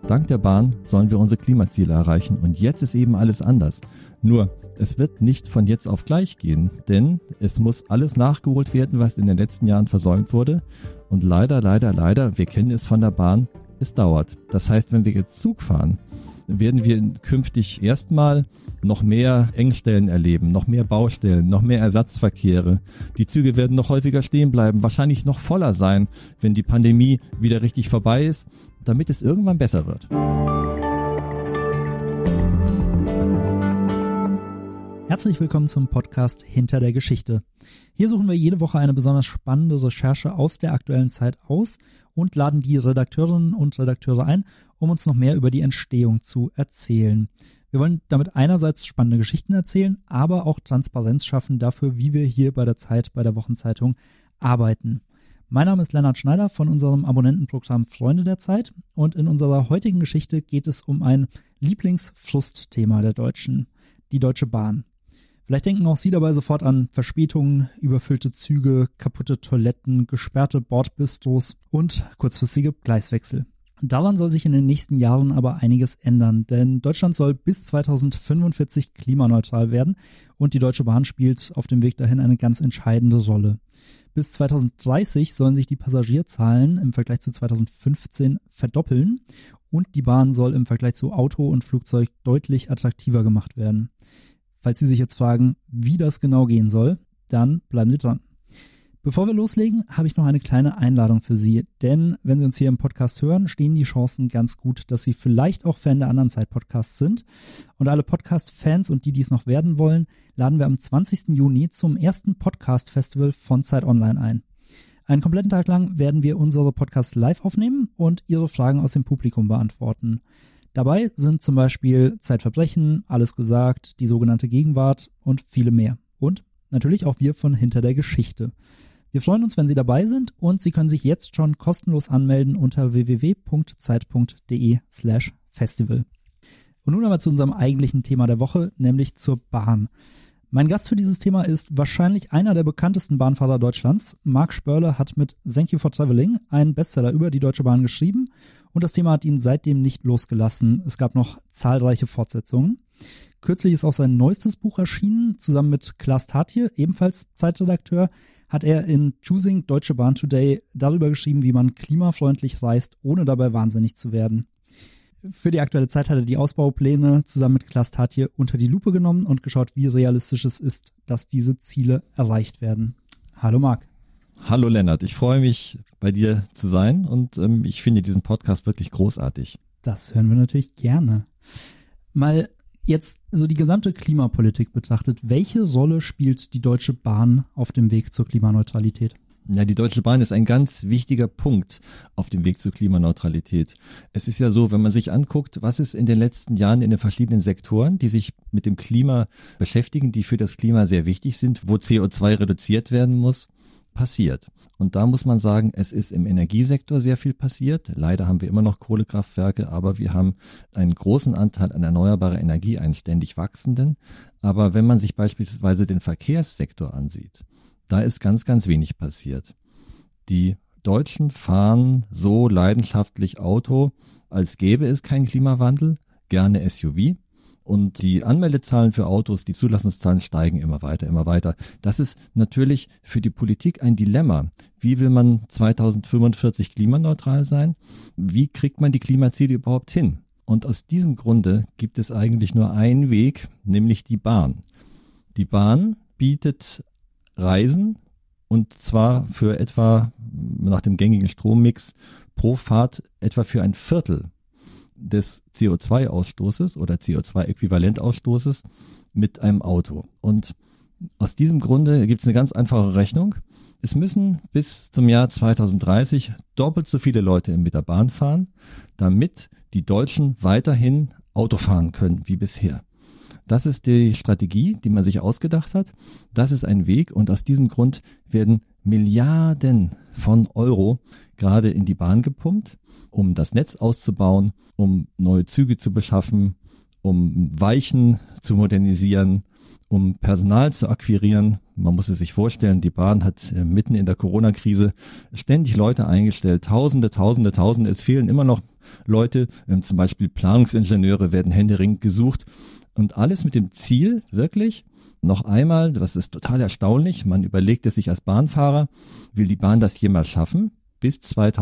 Dank der Bahn sollen wir unsere Klimaziele erreichen und jetzt ist eben alles anders. Nur, es wird nicht von jetzt auf gleich gehen, denn es muss alles nachgeholt werden, was in den letzten Jahren versäumt wurde. Und leider, wir kennen es von der Bahn, es dauert. Das heißt, wenn wir jetzt Zug fahren, werden wir künftig erstmal noch mehr Engstellen erleben, noch mehr Baustellen, noch mehr Ersatzverkehre. Die Züge werden noch häufiger stehen bleiben, wahrscheinlich noch voller sein, wenn die Pandemie wieder richtig vorbei ist, damit es irgendwann besser wird. Herzlich willkommen zum Podcast Hinter der Geschichte. Hier suchen wir jede Woche eine besonders spannende Recherche aus der aktuellen Zeit aus und laden die Redakteurinnen und Redakteure ein, um uns noch mehr über die Entstehung zu erzählen. Wir wollen damit einerseits spannende Geschichten erzählen, aber auch Transparenz schaffen dafür, wie wir hier bei der Zeit, bei der Wochenzeitung arbeiten. Mein Name ist Lennart Schneider von unserem Abonnentenprogramm Freunde der Zeit und in unserer heutigen Geschichte geht es um ein Lieblingsfrustthema der Deutschen, die Deutsche Bahn. Vielleicht denken auch Sie dabei sofort an Verspätungen, überfüllte Züge, kaputte Toiletten, gesperrte Bordbistros und kurzfristige Gleiswechsel. Daran soll sich in den nächsten Jahren aber einiges ändern, denn Deutschland soll bis 2045 klimaneutral werden und die Deutsche Bahn spielt auf dem Weg dahin eine ganz entscheidende Rolle. Bis 2030 sollen sich die Passagierzahlen im Vergleich zu 2015 verdoppeln und die Bahn soll im Vergleich zu Auto und Flugzeug deutlich attraktiver gemacht werden. Falls Sie sich jetzt fragen, wie das genau gehen soll, dann bleiben Sie dran. Bevor wir loslegen, habe ich noch eine kleine Einladung für Sie, denn wenn Sie uns hier im Podcast hören, stehen die Chancen ganz gut, dass Sie vielleicht auch Fan der anderen Zeit-Podcasts sind. Und alle Podcast-Fans und die dies noch werden wollen, laden wir am 20. Juni zum ersten Podcast-Festival von Zeit Online ein. Einen kompletten Tag lang werden wir unsere Podcasts live aufnehmen und Ihre Fragen aus dem Publikum beantworten. Dabei sind zum Beispiel Zeitverbrechen, Alles gesagt, die sogenannte Gegenwart und viele mehr. Und natürlich auch wir von Hinter der Geschichte. Wir freuen uns, wenn Sie dabei sind und Sie können sich jetzt schon kostenlos anmelden unter www.zeit.de/festival. Und nun aber zu unserem eigentlichen Thema der Woche, nämlich zur Bahn. Mein Gast für dieses Thema ist wahrscheinlich einer der bekanntesten Bahnfahrer Deutschlands. Marc Spörle hat mit Thank You for Traveling einen Bestseller über die Deutsche Bahn geschrieben und das Thema hat ihn seitdem nicht losgelassen. Es gab noch zahlreiche Fortsetzungen. Kürzlich ist auch sein neuestes Buch erschienen, zusammen mit Klaas Tatje, ebenfalls Zeitredakteur, hat er in Choosing Deutsche Bahn Today darüber geschrieben, wie man klimafreundlich reist, ohne dabei wahnsinnig zu werden. Für die aktuelle Zeit hat er die Ausbaupläne zusammen mit Klaas Tatje unter die Lupe genommen und geschaut, wie realistisch es ist, dass diese Ziele erreicht werden. Hallo Marc. Hallo Lennart, ich freue mich, bei dir zu sein und ich finde diesen Podcast wirklich großartig. Das hören wir natürlich gerne. Mal jetzt so die gesamte Klimapolitik betrachtet, welche Rolle spielt die Deutsche Bahn auf dem Weg zur Klimaneutralität? Ja, die Deutsche Bahn ist ein ganz wichtiger Punkt auf dem Weg zur Klimaneutralität. Es ist ja so, wenn man sich anguckt, was ist in den letzten Jahren in den verschiedenen Sektoren, die sich mit dem Klima beschäftigen, die für das Klima sehr wichtig sind, wo CO2 reduziert werden muss, passiert. Und da muss man sagen, es ist im Energiesektor sehr viel passiert. Leider haben wir immer noch Kohlekraftwerke, aber wir haben einen großen Anteil an erneuerbarer Energie, einen ständig wachsenden. Aber wenn man sich beispielsweise den Verkehrssektor ansieht, da ist ganz, ganz wenig passiert. Die Deutschen fahren so leidenschaftlich Auto, als gäbe es keinen Klimawandel, gerne SUV. Und die Anmeldezahlen für Autos, die Zulassungszahlen steigen immer weiter. Das ist natürlich für die Politik ein Dilemma. Wie will man 2045 klimaneutral sein? Wie kriegt man die Klimaziele überhaupt hin? Und aus diesem Grunde gibt es eigentlich nur einen Weg, nämlich die Bahn. Die Bahn bietet Reisen und zwar für etwa nach dem gängigen Strommix pro Fahrt etwa für ein Viertel des CO2-Ausstoßes oder CO2-Äquivalentausstoßes mit einem Auto. Und aus diesem Grunde gibt es eine ganz einfache Rechnung. Es müssen bis zum Jahr 2030 doppelt so viele Leute mit der Bahn fahren, damit die Deutschen weiterhin Auto fahren können wie bisher. Das ist die Strategie, die man sich ausgedacht hat. Das ist ein Weg und aus diesem Grund werden Milliarden von Euro gerade in die Bahn gepumpt, um das Netz auszubauen, um neue Züge zu beschaffen, um Weichen zu modernisieren, um Personal zu akquirieren. Man muss es sich vorstellen, die Bahn hat mitten in der Corona-Krise ständig Leute eingestellt, Tausende. Es fehlen immer noch Leute, zum Beispiel Planungsingenieure werden händeringend gesucht und alles mit dem Ziel, wirklich, noch einmal, das ist total erstaunlich, man überlegt es sich als Bahnfahrer, will die Bahn das jemals schaffen? Bis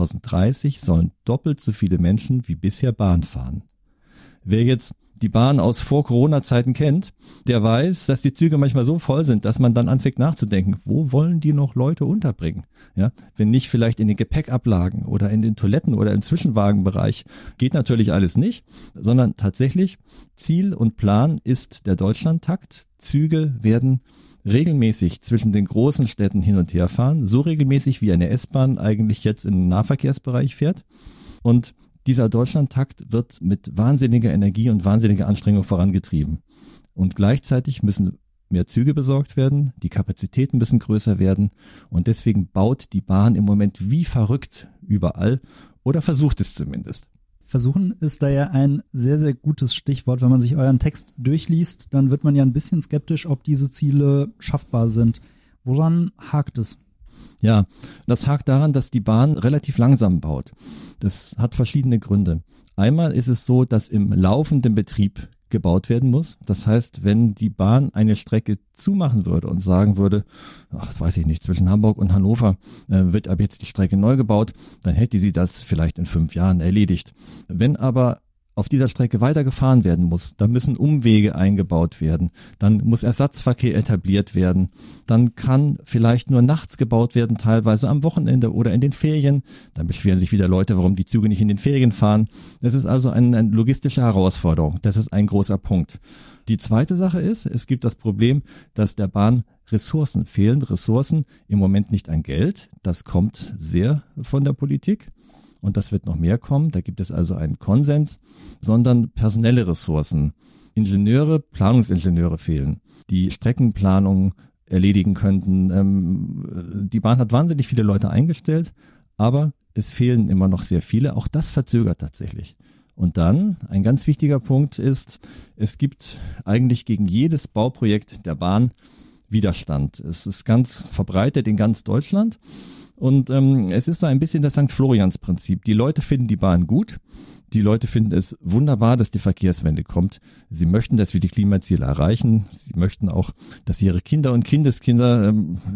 2030 sollen doppelt so viele Menschen wie bisher Bahn fahren. Wer jetzt die Bahn aus Vor-Corona-Zeiten kennt, der weiß, dass die Züge manchmal so voll sind, dass man dann anfängt nachzudenken, wo wollen die noch Leute unterbringen? Ja, wenn nicht vielleicht in den Gepäckablagen oder in den Toiletten oder im Zwischenwagenbereich, geht natürlich alles nicht, sondern tatsächlich Ziel und Plan ist der Deutschlandtakt. Züge werden regelmäßig zwischen den großen Städten hin und her fahren, so regelmäßig wie eine S-Bahn eigentlich jetzt im Nahverkehrsbereich fährt. Und dieser Deutschlandtakt wird mit wahnsinniger Energie und wahnsinniger Anstrengung vorangetrieben. Und gleichzeitig müssen mehr Züge besorgt werden, die Kapazitäten müssen größer werden und deswegen baut die Bahn im Moment wie verrückt überall oder versucht es zumindest. Versuchen ist da ja ein sehr, sehr gutes Stichwort. Wenn man sich euren Text durchliest, dann wird man ja ein bisschen skeptisch, ob diese Ziele schaffbar sind. Woran hakt es? Ja, das hakt daran, dass die Bahn relativ langsam baut. Das hat verschiedene Gründe. Einmal ist es so, dass im laufenden Betrieb gebaut werden muss. Das heißt, wenn die Bahn eine Strecke zumachen würde und sagen würde, weiß ich nicht, zwischen Hamburg und Hannover wird ab jetzt die Strecke neu gebaut, dann hätte sie das vielleicht in 5 Jahren erledigt. Wenn aber auf dieser Strecke weitergefahren werden muss, dann müssen Umwege eingebaut werden, dann muss Ersatzverkehr etabliert werden, dann kann vielleicht nur nachts gebaut werden, teilweise am Wochenende oder in den Ferien, dann beschweren sich wieder Leute, warum die Züge nicht in den Ferien fahren. Das ist also eine logistische Herausforderung, das ist ein großer Punkt. Die zweite Sache ist, es gibt das Problem, dass der Bahn Ressourcen fehlen, Ressourcen im Moment nicht an Geld, das kommt sehr von der Politik. Und das wird noch mehr kommen, da gibt es also einen Konsens, sondern personelle Ressourcen. Ingenieure, Planungsingenieure fehlen, die Streckenplanung erledigen könnten. Die Bahn hat wahnsinnig viele Leute eingestellt, aber es fehlen immer noch sehr viele. Auch das verzögert tatsächlich. Und dann, ein ganz wichtiger Punkt ist, es gibt eigentlich gegen jedes Bauprojekt der Bahn Widerstand. Es ist ganz verbreitet in ganz Deutschland. Und es ist so ein bisschen das St. Florians-Prinzip. Die Leute finden die Bahn gut. Die Leute finden es wunderbar, dass die Verkehrswende kommt. Sie möchten, dass wir die Klimaziele erreichen. Sie möchten auch, dass ihre Kinder und Kindeskinder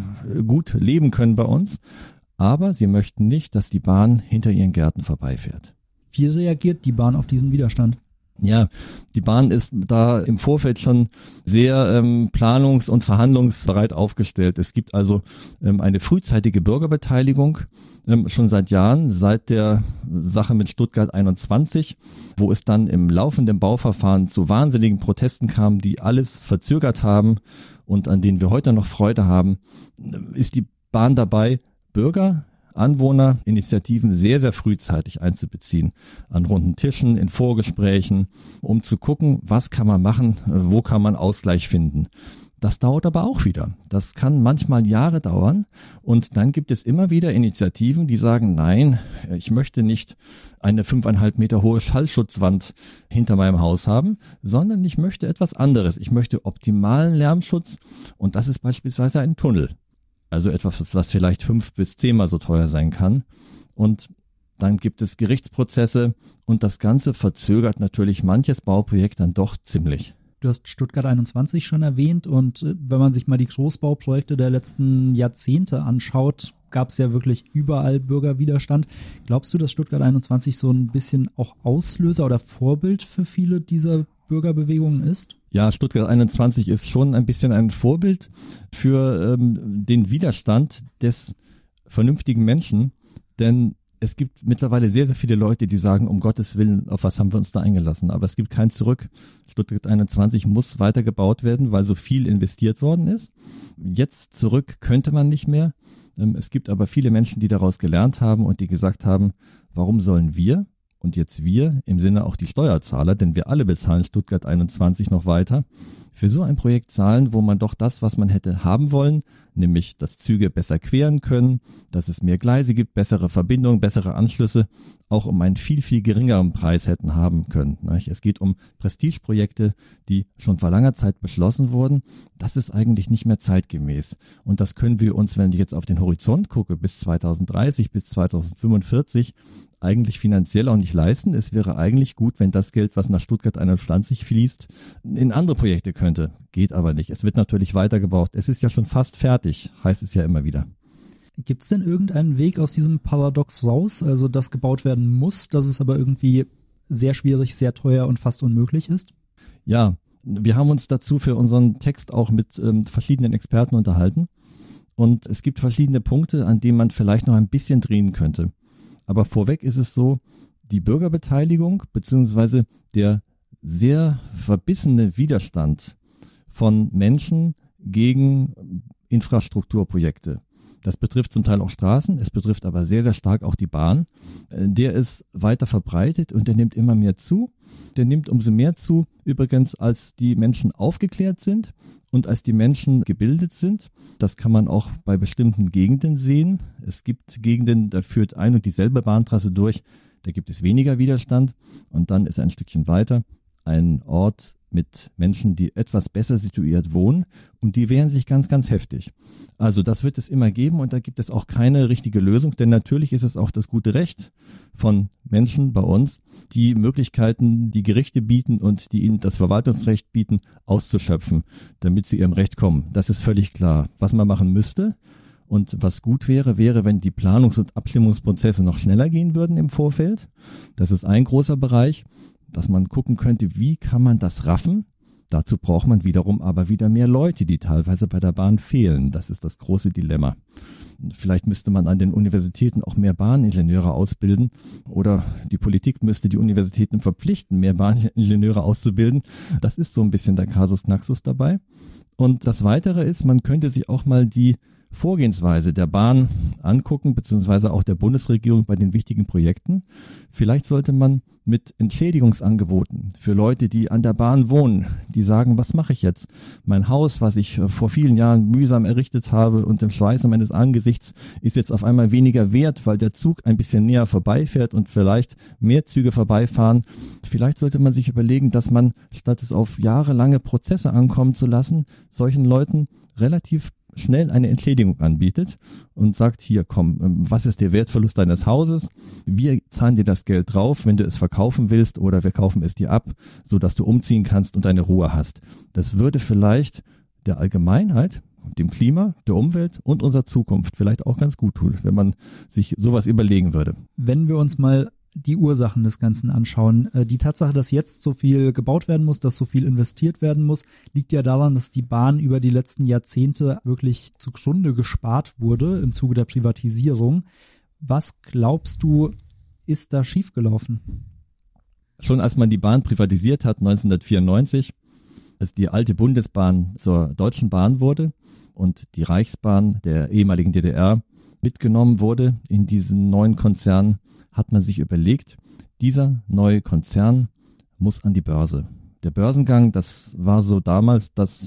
gut leben können bei uns. Aber sie möchten nicht, dass die Bahn hinter ihren Gärten vorbeifährt. Wie reagiert die Bahn auf diesen Widerstand? Ja, die Bahn ist da im Vorfeld schon sehr planungs- und verhandlungsbereit aufgestellt. Es gibt also eine frühzeitige Bürgerbeteiligung schon seit Jahren, seit der Sache mit Stuttgart 21, wo es dann im laufenden Bauverfahren zu wahnsinnigen Protesten kam, die alles verzögert haben und an denen wir heute noch Freude haben, ist die Bahn dabei, Bürger, Anwohner, Initiativen sehr, sehr frühzeitig einzubeziehen. An runden Tischen, in Vorgesprächen, um zu gucken, was kann man machen, wo kann man Ausgleich finden. Das dauert aber auch wieder. Das kann manchmal Jahre dauern. Und dann gibt es immer wieder Initiativen, die sagen, nein, ich möchte nicht eine 5,5 Meter hohe Schallschutzwand hinter meinem Haus haben, sondern ich möchte etwas anderes. Ich möchte optimalen Lärmschutz. Und das ist beispielsweise ein Tunnel. Also etwas, was vielleicht 5 bis 10 Mal so teuer sein kann. Und dann gibt es Gerichtsprozesse und das Ganze verzögert natürlich manches Bauprojekt dann doch ziemlich. Du hast Stuttgart 21 schon erwähnt und wenn man sich mal die Großbauprojekte der letzten Jahrzehnte anschaut, gab es ja wirklich überall Bürgerwiderstand. Glaubst du, dass Stuttgart 21 so ein bisschen auch Auslöser oder Vorbild für viele dieser Bürgerbewegungen ist? Ja, Stuttgart 21 ist schon ein bisschen ein Vorbild für den Widerstand des vernünftigen Menschen, denn es gibt mittlerweile sehr, sehr viele Leute, die sagen, um Gottes Willen, auf was haben wir uns da eingelassen? Aber es gibt kein Zurück. Stuttgart 21 muss weiter gebaut werden, weil so viel investiert worden ist. Jetzt zurück könnte man nicht mehr. Es gibt aber viele Menschen, die daraus gelernt haben und die gesagt haben, warum sollen wir? Und jetzt wir, im Sinne auch die Steuerzahler, denn wir alle bezahlen Stuttgart 21 noch weiter. für so ein Projekt zahlen, wo man doch das, was man hätte haben wollen, nämlich dass Züge besser queren können, dass es mehr Gleise gibt, bessere Verbindungen, bessere Anschlüsse, auch um einen viel, viel geringeren Preis hätten haben können. Es geht um Prestigeprojekte, die schon vor langer Zeit beschlossen wurden. Das ist eigentlich nicht mehr zeitgemäß. Und das können wir uns, wenn ich jetzt auf den Horizont gucke, bis 2030, bis 2045, eigentlich finanziell auch nicht leisten. Es wäre eigentlich gut, wenn das Geld, was nach Stuttgart 21 fließt, in andere Projekte könnte. Geht aber nicht. Es wird natürlich weitergebaut. Es ist ja schon fast fertig, heißt es ja immer wieder. Gibt es denn irgendeinen Weg aus diesem Paradox raus, also dass gebaut werden muss, dass es aber irgendwie sehr schwierig, sehr teuer und fast unmöglich ist? Ja, wir haben uns dazu für unseren Text auch mit verschiedenen Experten unterhalten. Und es gibt verschiedene Punkte, an denen man vielleicht noch ein bisschen drehen könnte. Aber vorweg ist es so, die Bürgerbeteiligung beziehungsweise der sehr verbissene Widerstand von Menschen gegen Infrastrukturprojekte. Das betrifft zum Teil auch Straßen, es betrifft aber sehr, sehr stark auch die Bahn. Der ist weiter verbreitet und der nimmt immer mehr zu. Der nimmt umso mehr zu, übrigens, als die Menschen aufgeklärt sind und als die Menschen gebildet sind. Das kann man auch bei bestimmten Gegenden sehen. Es gibt Gegenden, da führt ein und dieselbe Bahntrasse durch, da gibt es weniger Widerstand und dann ist ein Stückchen weiter ein Ort mit Menschen, die etwas besser situiert wohnen und die wehren sich ganz, ganz heftig. Also das wird es immer geben und da gibt es auch keine richtige Lösung, denn natürlich ist es auch das gute Recht von Menschen bei uns, die Möglichkeiten, die Gerichte bieten und die ihnen das Verwaltungsrecht bieten, auszuschöpfen, damit sie ihrem Recht kommen. Das ist völlig klar. Was man machen müsste und was gut wäre, wenn die Planungs- und Abstimmungsprozesse noch schneller gehen würden im Vorfeld. Das ist ein großer Bereich, dass man gucken könnte, wie kann man das raffen? Dazu braucht man wiederum aber wieder mehr Leute, die teilweise bei der Bahn fehlen. Das ist das große Dilemma. Vielleicht müsste man an den Universitäten auch mehr Bahningenieure ausbilden oder die Politik müsste die Universitäten verpflichten, mehr Bahningenieure auszubilden. Das ist so ein bisschen der Kasus Knaxus dabei. Und das Weitere ist, man könnte sich auch mal die Vorgehensweise der Bahn angucken, beziehungsweise auch der Bundesregierung bei den wichtigen Projekten. Vielleicht sollte man mit Entschädigungsangeboten für Leute, die an der Bahn wohnen, die sagen, was mache ich jetzt? Mein Haus, was ich vor vielen Jahren mühsam errichtet habe und im Schweiße meines Angesichts, ist jetzt auf einmal weniger wert, weil der Zug ein bisschen näher vorbeifährt und vielleicht mehr Züge vorbeifahren. Vielleicht sollte man sich überlegen, dass man, statt es auf jahrelange Prozesse ankommen zu lassen, solchen Leuten relativ schnell eine Entschädigung anbietet und sagt, hier komm, was ist der Wertverlust deines Hauses? Wir zahlen dir das Geld drauf, wenn du es verkaufen willst oder wir kaufen es dir ab, so dass du umziehen kannst und deine Ruhe hast. Das würde vielleicht der Allgemeinheit, dem Klima, der Umwelt und unserer Zukunft vielleicht auch ganz gut tun, wenn man sich sowas überlegen würde. Wenn wir uns mal die Ursachen des Ganzen anschauen. Die Tatsache, dass jetzt so viel gebaut werden muss, dass so viel investiert werden muss, liegt ja daran, dass die Bahn über die letzten Jahrzehnte wirklich zugrunde gespart wurde im Zuge der Privatisierung. Was glaubst du, ist da schiefgelaufen? Schon als man die Bahn privatisiert hat, 1994, als die alte Bundesbahn zur Deutschen Bahn wurde und die Reichsbahn der ehemaligen DDR mitgenommen wurde in diesen neuen Konzern, hat man sich überlegt, dieser neue Konzern muss an die Börse. Der Börsengang, das war so damals das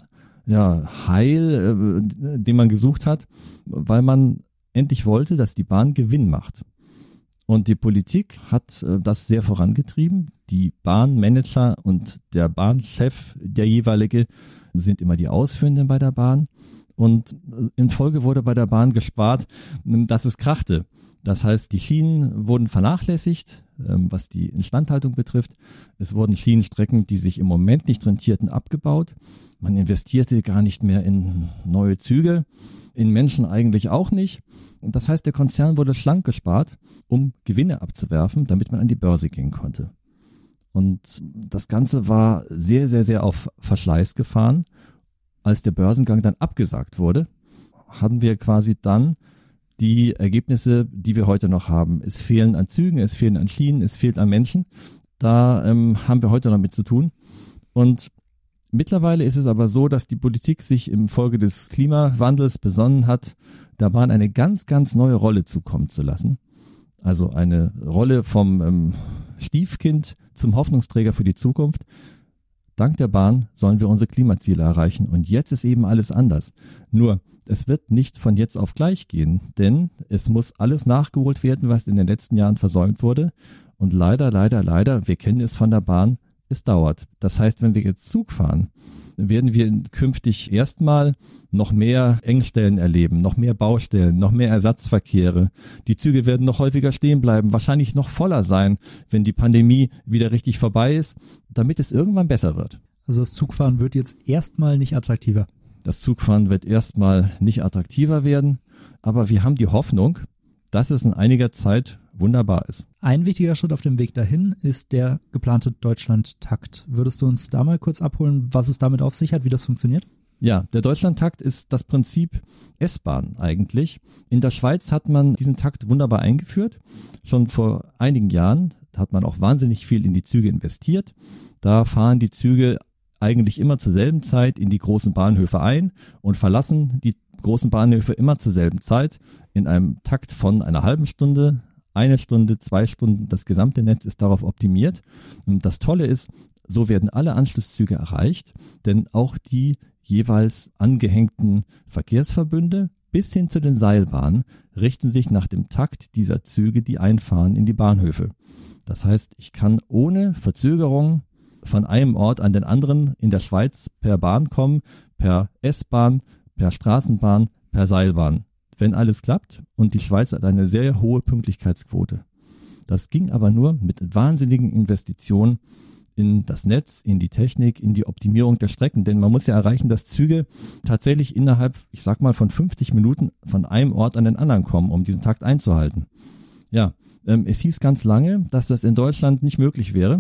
Heil, den man gesucht hat, weil man endlich wollte, dass die Bahn Gewinn macht. Und die Politik hat das sehr vorangetrieben. Die Bahnmanager und der Bahnchef, der jeweilige, sind immer die Ausführenden bei der Bahn. Und in Folge wurde bei der Bahn gespart, dass es krachte. Das heißt, die Schienen wurden vernachlässigt, was die Instandhaltung betrifft. Es wurden Schienenstrecken, die sich im Moment nicht rentierten, abgebaut. Man investierte gar nicht mehr in neue Züge, in Menschen eigentlich auch nicht. Und das heißt, der Konzern wurde schlank gespart, um Gewinne abzuwerfen, damit man an die Börse gehen konnte. Und das Ganze war sehr, sehr, sehr auf Verschleiß gefahren. Als der Börsengang dann abgesagt wurde, hatten wir quasi dann die Ergebnisse, die wir heute noch haben. Es fehlen an Zügen, es fehlen an Schienen, es fehlt an Menschen. Da haben wir heute noch mit zu tun. Und mittlerweile ist es aber so, dass die Politik sich im Folge des Klimawandels besonnen hat, der Bahn eine ganz, ganz neue Rolle zukommen zu lassen. Also eine Rolle vom Stiefkind zum Hoffnungsträger für die Zukunft. dank der Bahn sollen wir unsere Klimaziele erreichen. Und jetzt ist eben alles anders. Nur, es wird nicht von jetzt auf gleich gehen, denn es muss alles nachgeholt werden, was in den letzten Jahren versäumt wurde. Und leider, wir kennen es von der Bahn, es dauert. Das heißt, wenn wir jetzt Zug fahren, werden wir künftig erstmal noch mehr Engstellen erleben, noch mehr Baustellen, noch mehr Ersatzverkehre. Die Züge werden noch häufiger stehen bleiben, wahrscheinlich noch voller sein, wenn die Pandemie wieder richtig vorbei ist, damit es irgendwann besser wird. Also das Zugfahren wird jetzt erstmal nicht attraktiver. Das Zugfahren wird erstmal nicht attraktiver werden, aber wir haben die Hoffnung, dass es in einiger Zeit wunderbar ist. Ein wichtiger Schritt auf dem Weg dahin ist der geplante Deutschlandtakt. Würdest du uns da mal kurz abholen, was es damit auf sich hat, wie das funktioniert? Ja, der Deutschlandtakt ist das Prinzip S-Bahn eigentlich. In der Schweiz hat man diesen Takt wunderbar eingeführt. Schon vor einigen Jahren hat man auch wahnsinnig viel in die Züge investiert. Da fahren die Züge eigentlich immer zur selben Zeit in die großen Bahnhöfe ein und verlassen die großen Bahnhöfe immer zur selben Zeit in einem Takt von einer halben Stunde, 1 Stunde, 2 Stunden. Das gesamte Netz ist darauf optimiert. Und das Tolle ist, so werden alle Anschlusszüge erreicht, denn auch die jeweils angehängten Verkehrsverbünde bis hin zu den Seilbahnen richten sich nach dem Takt dieser Züge, die einfahren in die Bahnhöfe. Das heißt, ich kann ohne Verzögerung von einem Ort an den anderen in der Schweiz per Bahn kommen, per S-Bahn, per Straßenbahn, per Seilbahn, wenn alles klappt. Und die Schweiz hat eine sehr hohe Pünktlichkeitsquote. Das ging aber nur mit wahnsinnigen Investitionen in das Netz, in die Technik, in die Optimierung der Strecken. Denn man muss ja erreichen, dass Züge tatsächlich innerhalb, ich sag mal, von 50 Minuten von einem Ort an den anderen kommen, um diesen Takt einzuhalten. Ja, es hieß ganz lange, dass das in Deutschland nicht möglich wäre.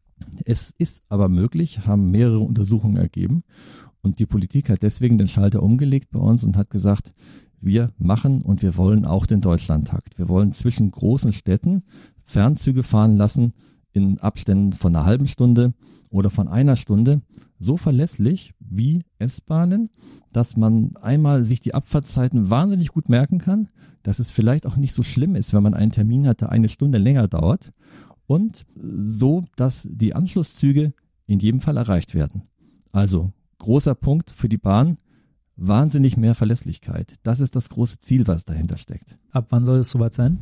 Es ist aber möglich, haben mehrere Untersuchungen ergeben. Und die Politik hat deswegen den Schalter umgelegt bei uns und hat gesagt, wir machen und wir wollen auch den Deutschlandtakt. Wir wollen zwischen großen Städten Fernzüge fahren lassen in Abständen von einer halben Stunde oder von 1 Stunde, so verlässlich wie S-Bahnen, dass man einmal sich die Abfahrtzeiten wahnsinnig gut merken kann, dass es vielleicht auch nicht so schlimm ist, wenn man einen Termin hat, der 1 Stunde länger dauert und so, dass die Anschlusszüge in jedem Fall erreicht werden. Also großer Punkt für die Bahn, wahnsinnig mehr Verlässlichkeit. Das ist das große Ziel, was dahinter steckt. Ab wann soll es soweit sein?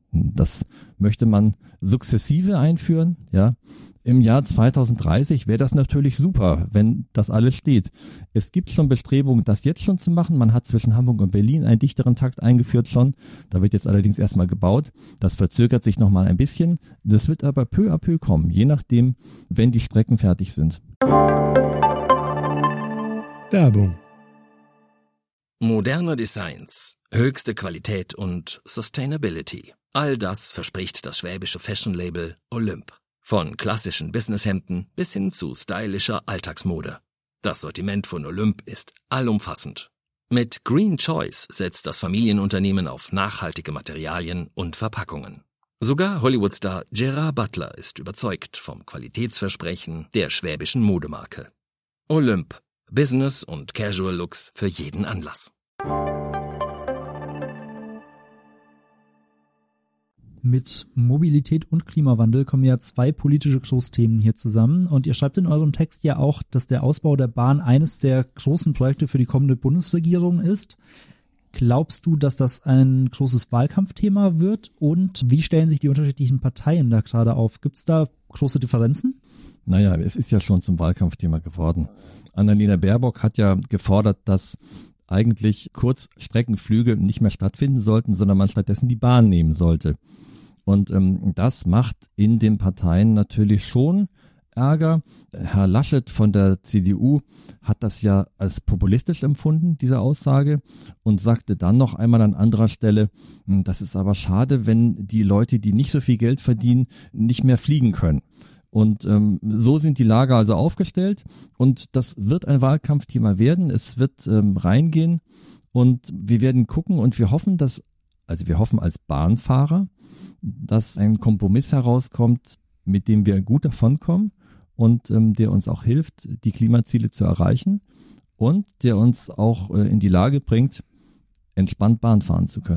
Das möchte man sukzessive einführen, ja. Im Jahr 2030 wäre das natürlich super, wenn das alles steht. Es gibt schon Bestrebungen, das jetzt schon zu machen. Man hat zwischen Hamburg und Berlin einen dichteren Takt eingeführt schon. Da wird jetzt allerdings erstmal gebaut. Das verzögert sich nochmal ein bisschen. Das wird aber peu à peu kommen, je nachdem, wenn die Strecken fertig sind. Werbung. Moderne Designs, höchste Qualität und Sustainability. All das verspricht das schwäbische Fashion-Label Olymp. Von klassischen Businesshemden bis hin zu stylischer Alltagsmode. Das Sortiment von Olymp ist allumfassend. Mit Green Choice setzt das Familienunternehmen auf nachhaltige Materialien und Verpackungen. Sogar Hollywood-Star Gerard Butler ist überzeugt vom Qualitätsversprechen der schwäbischen Modemarke. Olymp. Business- und Casual-Looks für jeden Anlass. Mit Mobilität und Klimawandel kommen ja 2 politische Großthemen hier zusammen. Und ihr schreibt in eurem Text ja auch, dass der Ausbau der Bahn eines der großen Projekte für die kommende Bundesregierung ist. Glaubst du, dass das ein großes Wahlkampfthema wird? Und wie stellen sich die unterschiedlichen Parteien da gerade auf? Gibt es da große Differenzen? Naja, es ist ja schon zum Wahlkampfthema geworden. Annalena Baerbock hat ja gefordert, dass eigentlich Kurzstreckenflüge nicht mehr stattfinden sollten, sondern man stattdessen die Bahn nehmen sollte. Und das macht in den Parteien natürlich schon Ärger. Herr Laschet von der CDU hat das ja als populistisch empfunden, diese Aussage, und sagte dann noch einmal an anderer Stelle, das ist aber schade, wenn die Leute, die nicht so viel Geld verdienen, nicht mehr fliegen können. Und so sind die Lager also aufgestellt und das wird ein Wahlkampfthema werden. Es wird reingehen und wir werden gucken und wir hoffen, wir hoffen als Bahnfahrer, dass ein Kompromiss herauskommt, mit dem wir gut davonkommen und der uns auch hilft, die Klimaziele zu erreichen und der uns auch in die Lage bringt, entspannt Bahn fahren zu können.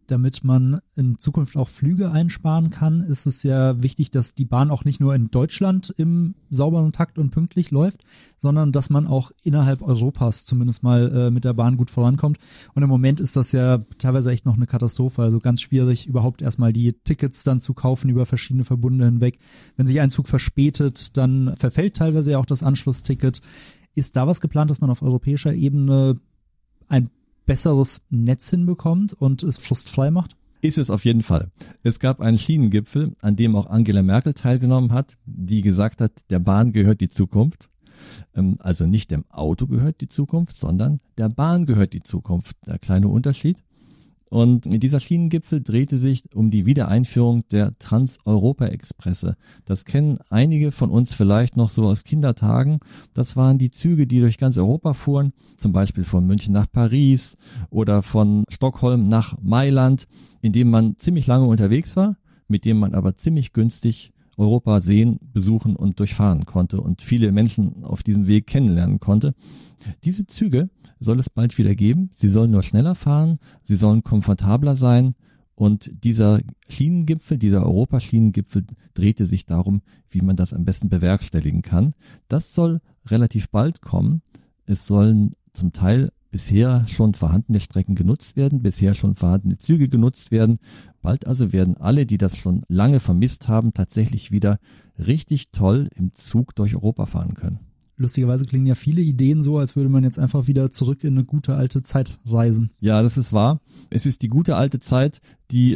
damit man in Zukunft auch Flüge einsparen kann, ist es ja wichtig, dass die Bahn auch nicht nur in Deutschland im sauberen Takt und pünktlich läuft, sondern dass man auch innerhalb Europas zumindest mal mit der Bahn gut vorankommt. Und im Moment ist das ja teilweise echt noch eine Katastrophe. Also ganz schwierig, überhaupt erstmal die Tickets dann zu kaufen über verschiedene Verbunde hinweg. Wenn sich ein Zug verspätet, dann verfällt teilweise ja auch das Anschlussticket. Ist da was geplant, dass man auf europäischer Ebene ein besseres Netz hinbekommt und es frustfrei macht? Ist es auf jeden Fall. Es gab einen Schienengipfel, an dem auch Angela Merkel teilgenommen hat, die gesagt hat, der Bahn gehört die Zukunft. Also nicht dem Auto gehört die Zukunft, sondern der Bahn gehört die Zukunft. Der kleine Unterschied. Und dieser Schienengipfel drehte sich um die Wiedereinführung der Trans-Europa-Expresse. Das kennen einige von uns vielleicht noch so aus Kindertagen. Das waren die Züge, die durch ganz Europa fuhren, zum Beispiel von München nach Paris oder von Stockholm nach Mailand, in dem man ziemlich lange unterwegs war, mit dem man aber ziemlich günstig Europa sehen, besuchen und durchfahren konnte und viele Menschen auf diesem Weg kennenlernen konnte. Diese Züge soll es bald wieder geben. Sie sollen nur schneller fahren, sie sollen komfortabler sein und dieser Schienengipfel, dieser Europaschienengipfel drehte sich darum, wie man das am besten bewerkstelligen kann. Das soll relativ bald kommen. Es sollen zum Teil bisher schon vorhandene Strecken genutzt werden, bisher schon vorhandene Züge genutzt werden. Bald also werden alle, die das schon lange vermisst haben, tatsächlich wieder richtig toll im Zug durch Europa fahren können. Lustigerweise klingen ja viele Ideen so, als würde man jetzt einfach wieder zurück in eine gute alte Zeit reisen. Ja, das ist wahr. Es ist die gute alte Zeit, die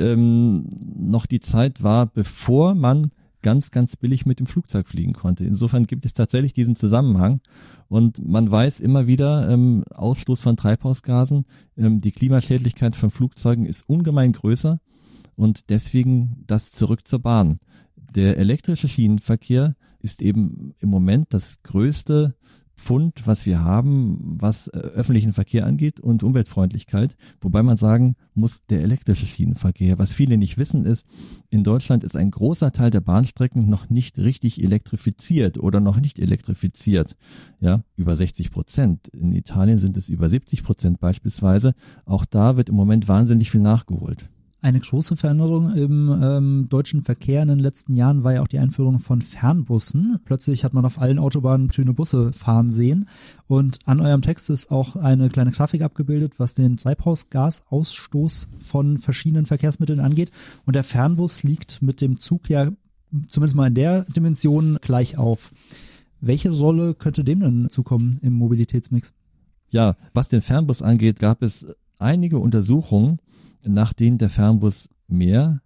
noch die Zeit war, bevor man ganz, ganz billig mit dem Flugzeug fliegen konnte. Insofern gibt es tatsächlich diesen Zusammenhang. Und man weiß immer wieder, Ausstoß von Treibhausgasen, die Klimaschädlichkeit von Flugzeugen ist ungemein größer. Und deswegen das zurück zur Bahn. Der elektrische Schienenverkehr ist eben im Moment das größte Pfund, was wir haben, was öffentlichen Verkehr angeht und Umweltfreundlichkeit. Wobei man sagen muss, der elektrische Schienenverkehr, was viele nicht wissen ist, in Deutschland ist ein großer Teil der Bahnstrecken noch nicht richtig elektrifiziert oder noch nicht elektrifiziert. Ja, über 60%. In Italien sind es über 70% beispielsweise. Auch da wird im Moment wahnsinnig viel nachgeholt. Eine große Veränderung im deutschen Verkehr in den letzten Jahren war ja auch die Einführung von Fernbussen. Plötzlich hat man auf allen Autobahnen grüne Busse fahren sehen. Und an eurem Text ist auch eine kleine Grafik abgebildet, was den Treibhausgasausstoß von verschiedenen Verkehrsmitteln angeht. Und der Fernbus liegt mit dem Zug ja zumindest mal in der Dimension gleich auf. Welche Rolle könnte dem denn zukommen im Mobilitätsmix? Ja, was den Fernbus angeht, gab es einige Untersuchungen, nach denen der Fernbus mehr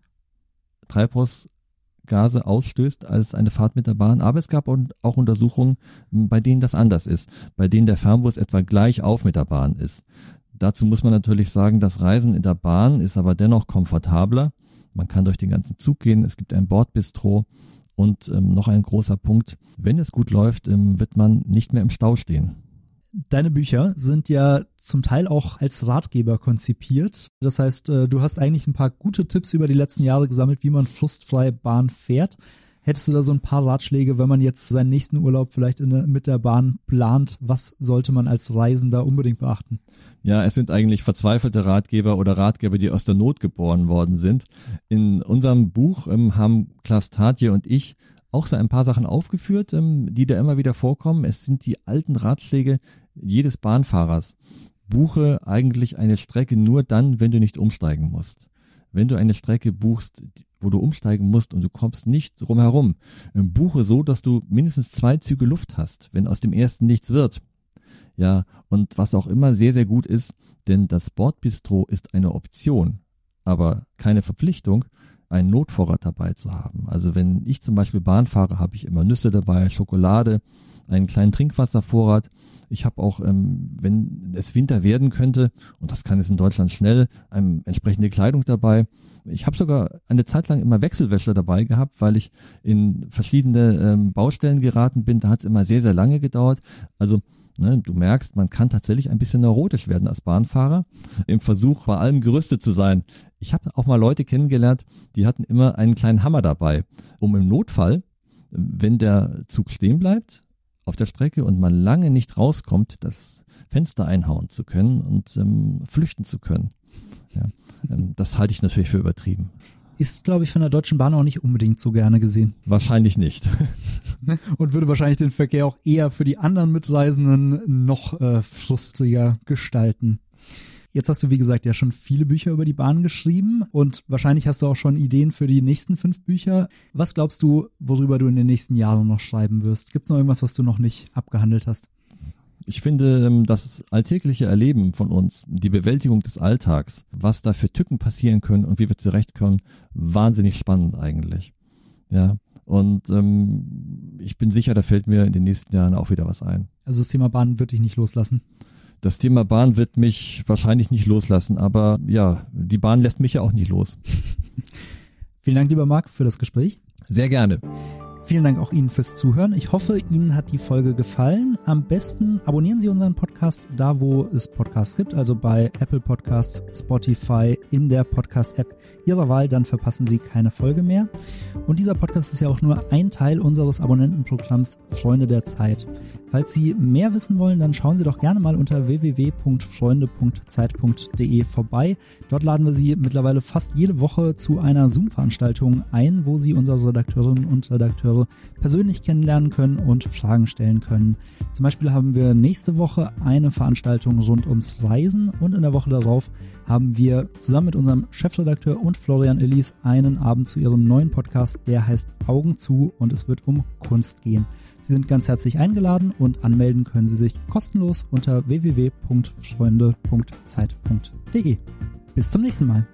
Treibhausgase ausstößt als eine Fahrt mit der Bahn. Aber es gab auch Untersuchungen, bei denen das anders ist, bei denen der Fernbus etwa gleich auf mit der Bahn ist. Dazu muss man natürlich sagen, das Reisen in der Bahn ist aber dennoch komfortabler. Man kann durch den ganzen Zug gehen, es gibt ein Bordbistro und noch ein großer Punkt, wenn es gut läuft, wird man nicht mehr im Stau stehen. Deine Bücher sind ja zum Teil auch als Ratgeber konzipiert. Das heißt, du hast eigentlich ein paar gute Tipps über die letzten Jahre gesammelt, wie man frustfrei Bahn fährt. Hättest du da so ein paar Ratschläge, wenn man jetzt seinen nächsten Urlaub vielleicht mit der Bahn plant? Was sollte man als Reisender unbedingt beachten? Ja, es sind eigentlich verzweifelte Ratgeber oder Ratgeber, die aus der Not geboren worden sind. In unserem Buch haben Klaas Tatje und ich auch so ein paar Sachen aufgeführt, die da immer wieder vorkommen. Es sind die alten Ratschläge jedes Bahnfahrers. Buche eigentlich eine Strecke nur dann, wenn du nicht umsteigen musst. Wenn du eine Strecke buchst, wo du umsteigen musst und du kommst nicht drumherum, buche so, dass du mindestens 2 Züge Luft hast, wenn aus dem ersten nichts wird. Ja, und was auch immer sehr, sehr gut ist, denn das Bordbistro ist eine Option, aber keine Verpflichtung, einen Notvorrat dabei zu haben. Also wenn ich zum Beispiel Bahn fahre, habe ich immer Nüsse dabei, Schokolade, einen kleinen Trinkwasservorrat. Ich habe auch, wenn es Winter werden könnte, und das kann es in Deutschland schnell, entsprechende Kleidung dabei. Ich habe sogar eine Zeit lang immer Wechselwäsche dabei gehabt, weil ich in verschiedene Baustellen geraten bin. Da hat es immer sehr, sehr lange gedauert. Also du merkst, man kann tatsächlich ein bisschen neurotisch werden als Bahnfahrer im Versuch, bei allem gerüstet zu sein. Ich habe auch mal Leute kennengelernt, die hatten immer einen kleinen Hammer dabei, um im Notfall, wenn der Zug stehen bleibt auf der Strecke und man lange nicht rauskommt, das Fenster einhauen zu können und flüchten zu können. Ja. Das halte ich natürlich für übertrieben. Ist, glaube ich, von der Deutschen Bahn auch nicht unbedingt so gerne gesehen. Wahrscheinlich nicht. Und würde wahrscheinlich den Verkehr auch eher für die anderen Mitreisenden noch frustiger gestalten. Jetzt hast du, wie gesagt, ja schon viele Bücher über die Bahn geschrieben und wahrscheinlich hast du auch schon Ideen für die nächsten 5 Bücher. Was glaubst du, worüber du in den nächsten Jahren noch schreiben wirst? Gibt es noch irgendwas, was du noch nicht abgehandelt hast? Ich finde, das alltägliche Erleben von uns, die Bewältigung des Alltags, was da für Tücken passieren können und wie wir zurechtkommen, wahnsinnig spannend eigentlich. Ja, und ich bin sicher, da fällt mir in den nächsten Jahren auch wieder was ein. Also das Thema Bahn wird dich nicht loslassen? Das Thema Bahn wird mich wahrscheinlich nicht loslassen, aber ja, die Bahn lässt mich ja auch nicht los. Vielen Dank, lieber Marc, für das Gespräch. Sehr gerne. Vielen Dank auch Ihnen fürs Zuhören. Ich hoffe, Ihnen hat die Folge gefallen. Am besten abonnieren Sie unseren Podcast da, wo es Podcasts gibt, also bei Apple Podcasts, Spotify, in der Podcast-App Ihrer Wahl, dann verpassen Sie keine Folge mehr. Und dieser Podcast ist ja auch nur ein Teil unseres Abonnentenprogramms Freunde der Zeit. Falls Sie mehr wissen wollen, dann schauen Sie doch gerne mal unter www.freunde.zeit.de vorbei. Dort laden wir Sie mittlerweile fast jede Woche zu einer Zoom-Veranstaltung ein, wo Sie unsere Redakteurinnen und Redakteure persönlich kennenlernen können und Fragen stellen können. Zum Beispiel haben wir nächste Woche eine Veranstaltung rund ums Reisen und in der Woche darauf haben wir zusammen mit unserem Chefredakteur und Florian Illies einen Abend zu ihrem neuen Podcast, der heißt Augen zu und es wird um Kunst gehen. Sie sind ganz herzlich eingeladen und anmelden können Sie sich kostenlos unter www.freunde.zeit.de. Bis zum nächsten Mal.